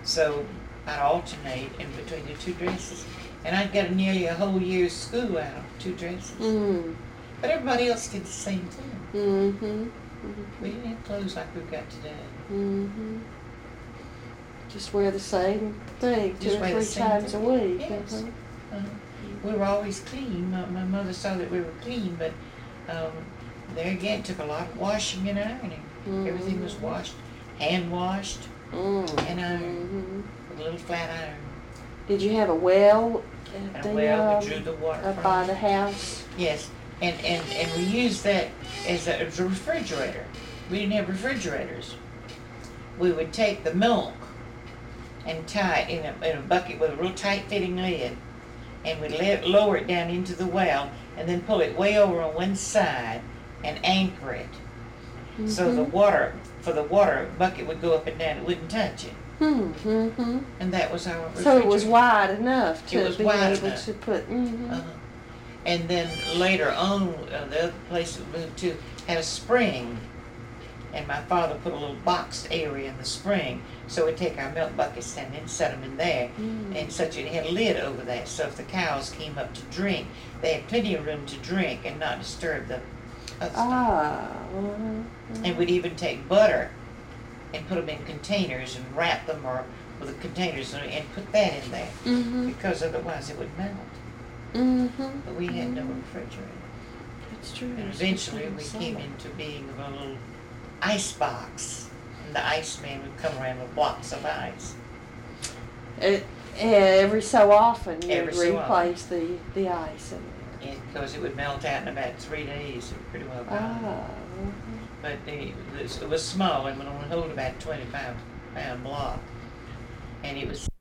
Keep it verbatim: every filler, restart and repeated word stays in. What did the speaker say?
So I'd alternate in between the two dresses. And I'd get nearly a whole year's school out of two dresses. Mm. But everybody else did the same thing. Mm-hmm. Mm-hmm. We didn't have clothes like we've got today. Mm-hmm. Just wear the same thing two Just or wear the three same times thing. a week. Yes. Uh-huh. Uh-huh. We were always clean. My, my mother saw that we were clean, but um, there again, it took a lot of washing and ironing. Mm-hmm. Everything was washed, hand washed, Mm-hmm. and ironed Mm-hmm. with a little flat iron. Did you have a well at And the, well, uh, we drew the water up from by it. the house? Yes, and, and, and we used that as a, as a refrigerator. We didn't have refrigerators. We would take the milk and tie it in a, in a bucket with a real tight-fitting lid, and we'd let, lower it down into the well, and then pull it way over on one side and anchor it. Mm-hmm. So the water, for the water bucket would go up and down, it wouldn't touch it. Mm-hmm. And that was our refrigerator. So it was wide enough to It was be wide able enough. to put. Mm-hmm. Uh-huh. And then later on, uh, the other place we moved to had a spring, and my father put a little boxed area in the spring, so we'd take our milk buckets and then set them in there, Mm. and such it had a lid over that, so if the cows came up to drink, they had plenty of room to drink and not disturb the other stuff. Ah. Uh-huh. And we'd even take butter and put them in containers and wrap them or with the containers and and put that in there, Mm-hmm. because otherwise it would melt. Mm-hmm. But we had no refrigerator. That's true. And It's eventually different we in came summer. into being of a little ice box. And the iceman would come around with blocks of ice. It, every so often you Every would so replace the, the ice in there. And because it would melt out in about three days, it was pretty well gone. Ah. But the, it was small and would only hold about a twenty-five pound block. And it was